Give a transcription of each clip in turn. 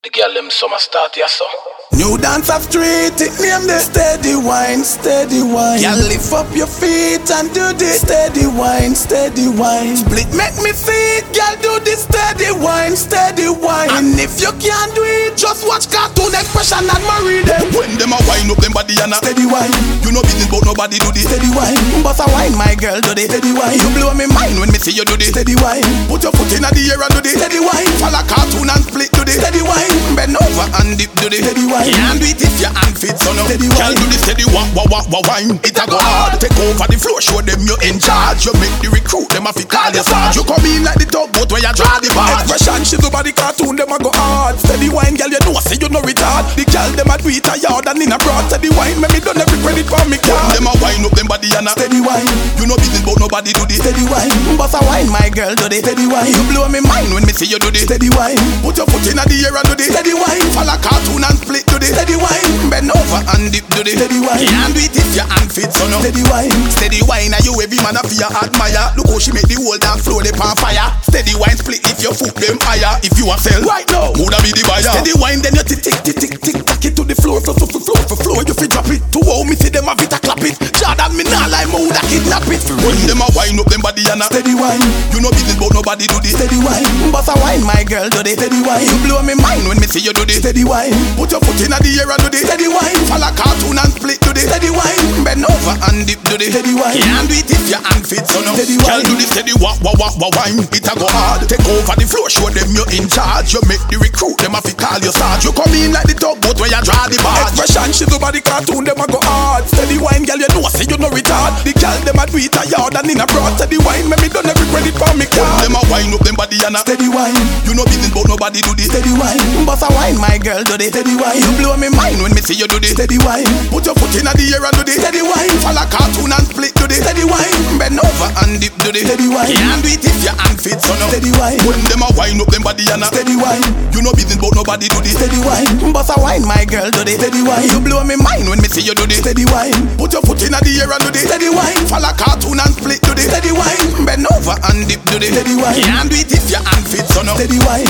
The girl them summer start here so. New dance of street, it name the steady wine, steady wine. Girl, lift up your feet and do the steady wine, steady wine. Split make me see it, girl, do the steady wine, steady wine. And if you can't do it, just watch Cartoon Expression and marry them. When them a wine up them body and a steady wine. You know business but nobody do the steady wine. But a wine, my girl, do the steady wine. You blow me mind when me see you do the steady wine. Put your foot in the air and do the steady wine. Follow Cartoon and split do the steady wine. Bend over and dip do the steady wine. Can't do it if your hand fits so no. Can't do the steady wine. It a go hard. Take over the floor, show them you're in charge. You make the recruit, them a fi call you sarge. You come in like the tugboat where you draw the barge. Expression, she's over the cartoon, them a go hard. Steady wine, girl, you know say you no retard. The girl, them a do it a yard and in a broad. Steady wine, make me done every credit for me card. Them a wine up them body and a steady wine. You know business but nobody do the steady wine. But a wine, my girl, do the steady wine. You blow me mind when me see you do the steady wine. Put your foot in the air and do the steady wine. Follow Cartoon and split do the steady wine. Bend over and dip do the steady wine. Can't do it if your hand fits so no. Steady wine. Steady wine, are you every man a fear admire. Look how she make the whole dance floor they on fire. Steady wine split if your foot them higher. If you a sell right now, woulda be the buyer. Steady wine then you tick tick tick tick tick tack it to the floor, floor. You fi drop it. To how me see them a vita clap it. Jordan me nah lie, me woulda kidnap it. When them a wine up them body and a steady wine. You know business but nobody do the steady wine. But a wine, my girl, do the steady wine. You blow me mind when me see you do the steady wine. Put your foot in the air and do the steady wine. Follow Cartoon and split do the steady wine. Bend over and dip do the steady wine. Can't do it if your hand fits so no. Steady wine. Can't do the steady wine. It a go hard. Take over the floor, show them you're in charge. You make the recruit, them a fi call you sarge. You come in like the tugboat where you draw the barge. Expression, she's over the cartoon, them a go hard. Steady wine, girl, you know say you no retard. The girl, them a do it a yard and in a broad. Steady wine, make me done every credit for me card. Them a wine up them body and a steady wine. You know business but nobody do the steady wine. But a wine, my girl, do the steady wine. You blow me mind when me see you do the steady wine. Put your foot in the air and do the steady wine. Follow Cartoon and split do the steady wine. Bend over and dip do the steady wine. Can't do it if your hand fits so no. Steady wine. When them a wine up them body and a steady wine. You know business but nobody do the steady wine. But a wine, my girl, do the steady wine. You blow me mind when me see you do the steady wine. Put your foot in the air and do the steady wine. Follow Cartoon and split do the steady wine. Bend over and dip do the steady wine. Can't do it if your hand fits so no. Steady wine.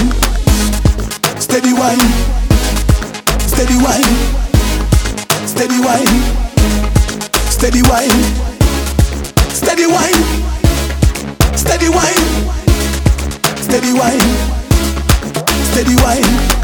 Steady wine. Steady wine. Steady wine. Steady wine. Steady wine. Steady wine. Steady wine. Steady wine.